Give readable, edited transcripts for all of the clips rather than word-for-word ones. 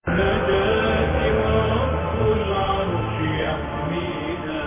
نجاة ورب العرش يحميها.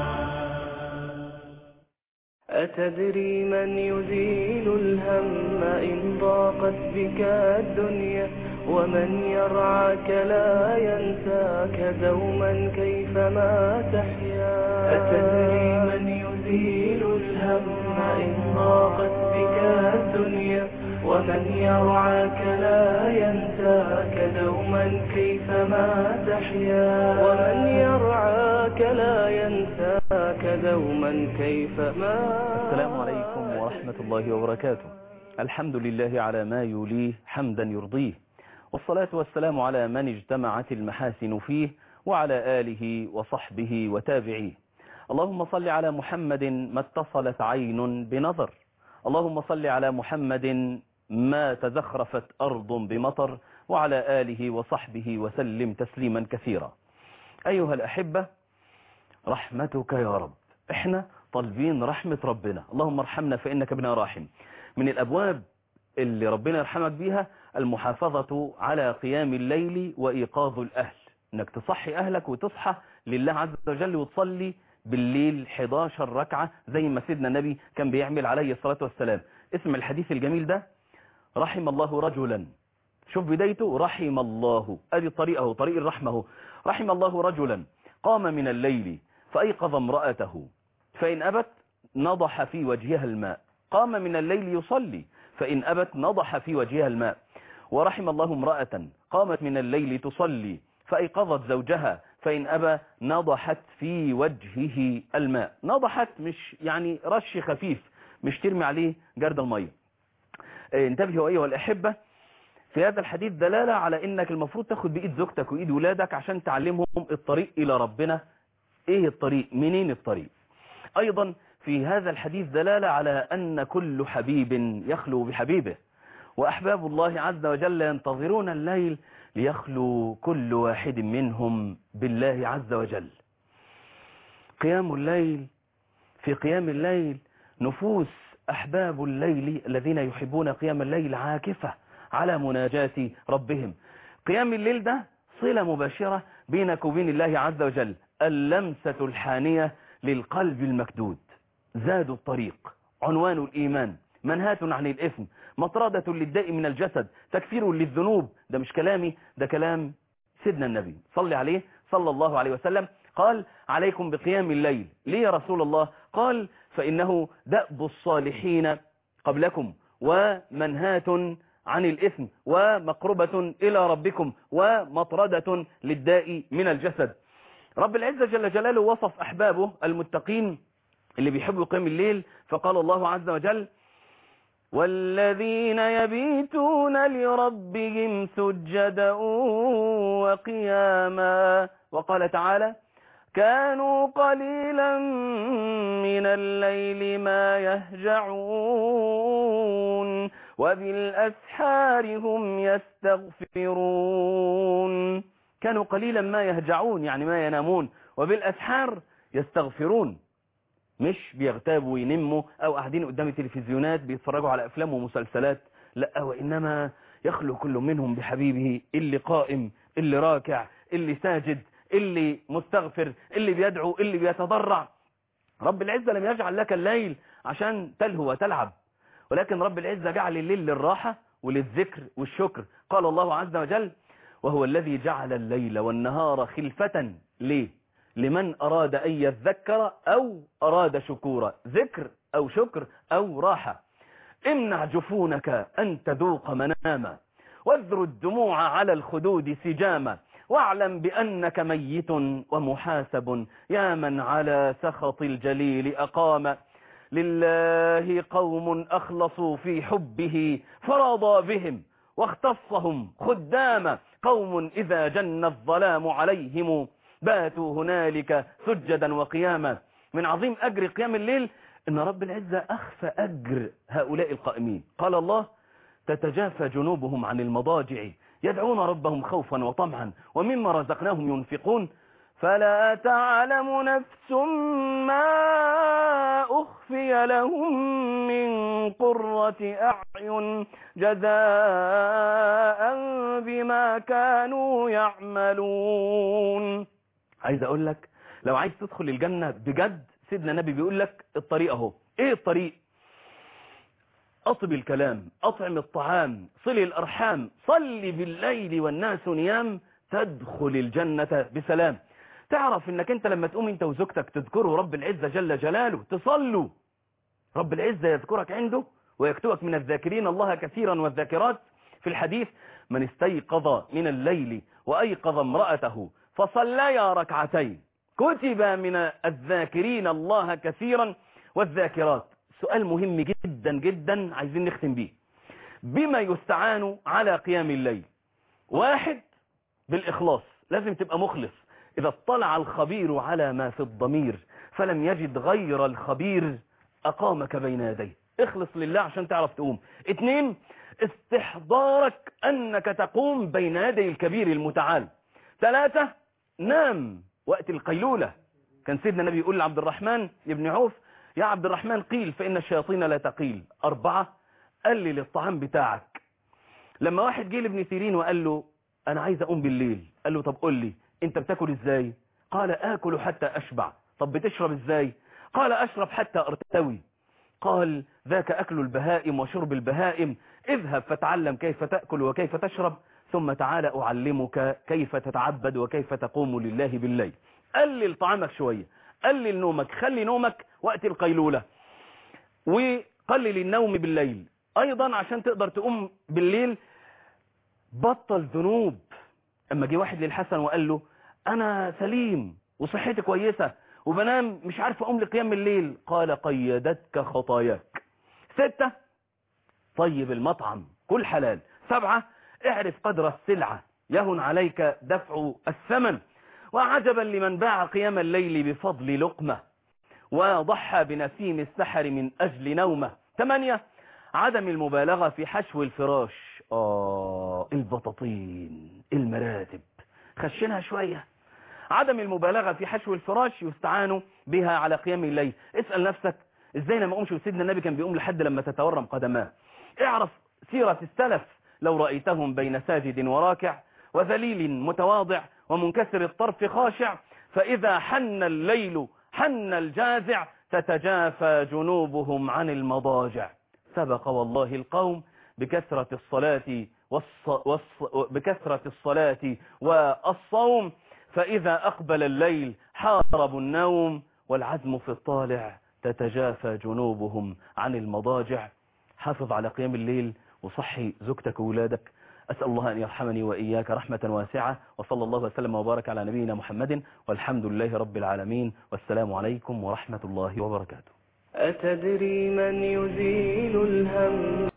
أتدري من يزيل الهم إن ضاقت بك الدنيا، ومن يرعاك لا ينساك دوما كيفما تحيا. أتدري من يزيل الهم إن ضاقت بك الدنيا، ومن يرعاك لا ينساك دوما كيفما تحيا. ومن يرعاك لا ينساك دوما كيفما. السلام عليكم ورحمة الله وبركاته. الحمد لله على ما يوليه حمدا يرضيه، والصلاة والسلام على من اجتمعت المحاسن فيه وعلى آله وصحبه وتابعيه. اللهم صل على محمد ما اتصلت عين بنظر، اللهم صل على محمد ما تزخرفت أرض بمطر، وعلى آله وصحبه وسلم تسليما كثيرا. أيها الأحبة، رحمتك يا رب، احنا طالبين رحمة ربنا، اللهم ارحمنا فإنك بنا راحم. من الأبواب اللي ربنا يرحمك بيها المحافظة على قيام الليل وإيقاظ الأهل، انك تصحي أهلك وتصحى لله عز وجل وتصلي بالليل 11 ركعة زي ما سيدنا النبي كان بيعمل عليه الصلاة والسلام. اسم الحديث الجميل ده رحم الله رجلا، شوف بدايته، رحم الله، ادي طريقه، طريق الرحمة. رحم الله رجلا قام من الليل فأيقظ امرأته فإن أبت نضح في وجهها الماء. قام من الليل يصلي فإن أبت نضح في وجهها الماء. ورحم الله امرأة قامت من الليل تصلي فأيقظت زوجها فإن أبى نضحت في وجهه الماء. نضحت مش يعني رش خفيف، مش ترمي عليه جرد المية. انتبهوا أيها الأحبة، في هذا الحديث دلالة على إنك المفروض تاخد بإيد زوجتك وإيد ولادك عشان تعلمهم الطريق إلى ربنا. إيه الطريق؟ منين الطريق؟ أيضا في هذا الحديث دلالة على أن كل حبيب يخلو بحبيبه، وأحباب الله عز وجل ينتظرون الليل ليخلو كل واحد منهم بالله عز وجل. قيام الليل، في قيام الليل نفوس أحباب الليل الذين يحبون قيام الليل عاكفة على مناجاة ربهم. قيام الليل ده صلة مباشرة بينك وبين الله عز وجل، اللمسة الحانية للقلب المكدود، زاد الطريق، عنوان الإيمان، منهاة عن الإثم، مطردة للداء من الجسد، تكفير للذنوب. ده مش كلامي، ده كلام سيدنا النبي صلى عليه صلى الله عليه وسلم. قال عليكم بقيام الليل. ليه يا رسول الله؟ قال فإنه دأب الصالحين قبلكم ومنهاة عن الإثم ومقربة إلى ربكم ومطردة للداء من الجسد. رب العزة جل جلاله وصف أحبابه المتقين اللي بيحبوا قيام الليل، فقال الله عز وجل والذين يبيتون لربهم سجدا وقياما. وقال تعالى كانوا قليلا من الليل ما يهجعون وبالأسحار هم يستغفرون. كانوا قليلا ما يهجعون يعني ما ينامون، وبالأسحار يستغفرون، مش بيغتابوا وينموا أو قاعدين قدام التلفزيونات بيتفرجوا على أفلام ومسلسلات، لا، وإنما يخلو كل منهم بحبيبه، اللي قائم، اللي راكع، اللي ساجد، اللي مستغفر، اللي بيدعو، اللي بيتضرع. رب العزة لم يجعل لك الليل عشان تلهو وتلعب، ولكن رب العزة جعل الليل للراحة وللذكر والشكر. قال الله عز وجل وهو الذي جعل الليل والنهار خلفة ليه؟ لمن أراد أن يذكر أو أراد شكورا، ذكر أو شكر أو راحة. امنع جفونك أن تذوق مناما، واذر الدموع على الخدود سجاما، واعلم بأنك ميت ومحاسب، يا من على سخط الجليل أقام. لله قوم أخلصوا في حبه فرضى بهم واختصهم خداما، قوم إذا جن الظلام عليهم باتوا هنالك سجدا وقياما. من عظيم أجر قيام الليل إن رب العزة أخفى أجر هؤلاء القائمين. قال الله تتجافى جنوبهم عن المضاجع يدعون ربهم خوفا وطمعا ومما رزقناهم ينفقون فلا تعلم نفس ما أخفي لهم من قرة أعين جزاء بما كانوا يعملون. عايز اقول لك لو عايز تدخل الجنة بجد، سيدنا النبي بيقول لك الطريق اهو. ايه الطريق؟ اطب الكلام، اطعم الطعام، صل الارحام، صل بالليل والناس نيام، تدخل الجنة بسلام. تعرف انك انت لما تقوم انت وزوجتك تذكروا رب العزة جل جلاله، تصلوا، رب العزة يذكرك عنده ويكتبك من الذاكرين الله كثيرا والذاكرات. في الحديث: من استيقظ من الليل وأيقظ امرأته فصليا ركعتين كتب من الذاكرين الله كثيرا والذاكرات. سؤال مهم جدا جدا عايزين نختم بيه: بما يستعان على قيام الليل؟ واحد، بالإخلاص، لازم تبقى مخلص. إذا اطلع الخبير على ما في الضمير فلم يجد غير الخبير أقامك بين يديه. اخلص لله عشان تعرف تقوم. 2، استحضارك أنك تقوم بين يدي الكبير المتعال. 3، نام وقت القيلولة. كان سيدنا النبي يقول لعبد الرحمن بن عوف: يا عبد الرحمن قيل فإن الشياطين لا تقيل. 4، قلل الطعام بتاعك. لما واحد جه لابن سيرين وقال له: أنا عايز أقوم بالليل، قال له: طب قل لي أنت بتاكل إزاي؟ قال: آكل حتى أشبع. طب بتشرب إزاي؟ قال: أشرب حتى أرتوي. قال: ذاك أكل البهائم وشرب البهائم، اذهب فتعلم كيف تأكل وكيف تشرب، ثم تعال أعلمك كيف تتعبد وكيف تقوم لله بالليل. قلل طعامك شوية، قلل نومك، خلي نومك وقت القيلولة، وقلل النوم بالليل أيضا عشان تقدر تقوم بالليل. بطل ذنوب. اما جه واحد للحسن وقال له: أنا سليم وصحتي كويسة وبنام مش عارف أقوم لقيام الليل، قال: قيدتك خطاياك. 6، طيب المطعم، كل حلال. 7، اعرف قدر السلعة، يهن عليك دفع الثمن. وعجبا لمن باع قيام الليل بفضل لقمة وضحى بنسيم السحر من أجل نومه. 8، عدم المبالغة في حشو الفراش. البطاطين، المراتب، خشنها شوية. عدم المبالغة في حشو الفراش يستعان بها على قيام الليل. اسأل نفسك: ازاي لما اقومش؟ وسيدنا النبي كان بيقوم لحد لما تتورم قدماه. اعرف سيرة السلف: لو رأيتهم بين ساجد وراكع وذليل متواضع ومنكسر الطرف خاشع، فإذا حن الليل حن الجازع، تتجافى جنوبهم عن المضاجع. سبق والله القوم بكثرة الصلاة والصوم، فإذا أقبل الليل حاربوا النوم، والعزم في الطالع تتجافى جنوبهم عن المضاجع. حافظ على قيام الليل وصحي زوجتك وولادك. أسأل الله أن يرحمني وإياك رحمة واسعة، وصلى الله وسلم وبارك على نبينا محمد، والحمد لله رب العالمين، والسلام عليكم ورحمة الله وبركاته. أتدري من يزيل الهم؟